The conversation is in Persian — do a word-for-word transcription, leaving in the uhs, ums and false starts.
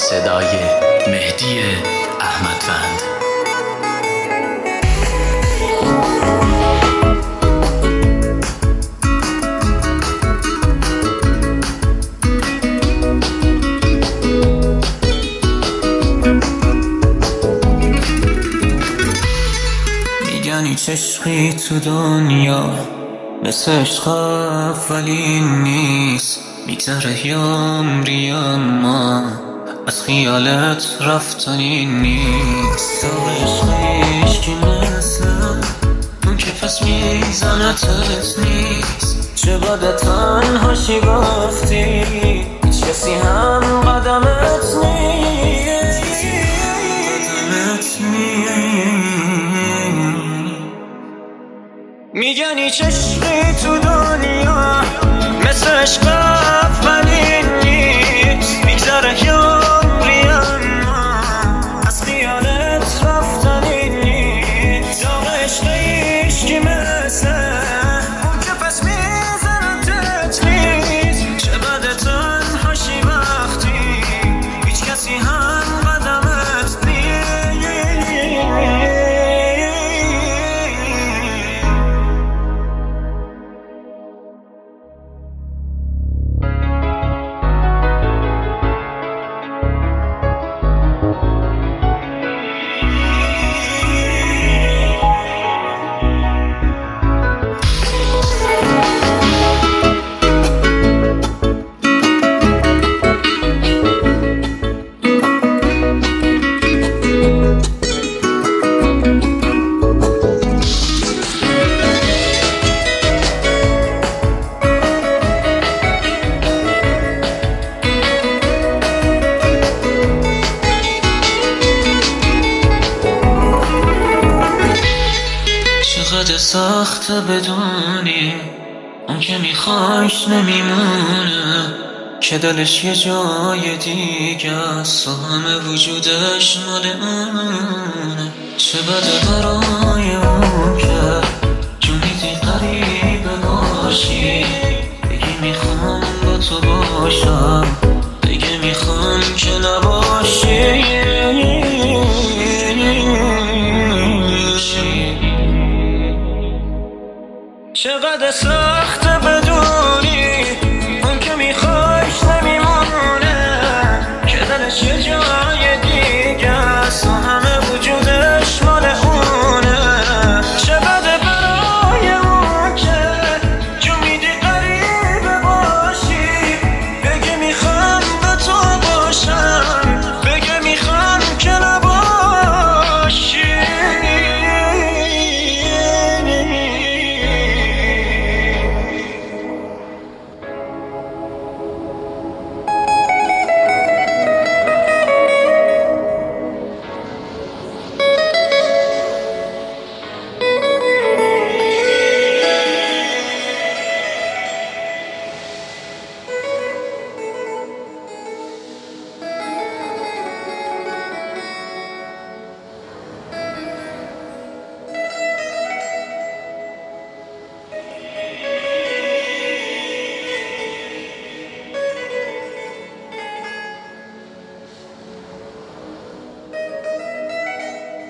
صدای مهدی احمدوند. میگن هیچ عشقی تو دنیا مثل عشق اولین نیست. میگذره یه عمری اما از خیالت رفتنی نیست. تو عشق عشقی مثل اون که پس میزنتت نیست. چه بده تنهاشی وقتی هیچ کسی هم قدمت نیست. قدمت نیست. میگن هیچ عشقی تو دنیا مثل عشق اولین نیست. میگذره یه عمری اما از خیالت رفتنی نیست. داغ عشق عشقی مثل اون که پس میزنتت نیست. چه بده تنهاشی وقتی هیچ کسی هم قدمت نیست. چقدر سخته بدونی اون که میخوایش نمیمونه، که دلش یه جای دیگه است و همه وجودش مال اونه. چه بده برای اون که جونیدی قریبه باشی، بگی میخوام با تو باشم، بگی میخوام که نباشی. چقدر سخته بدونی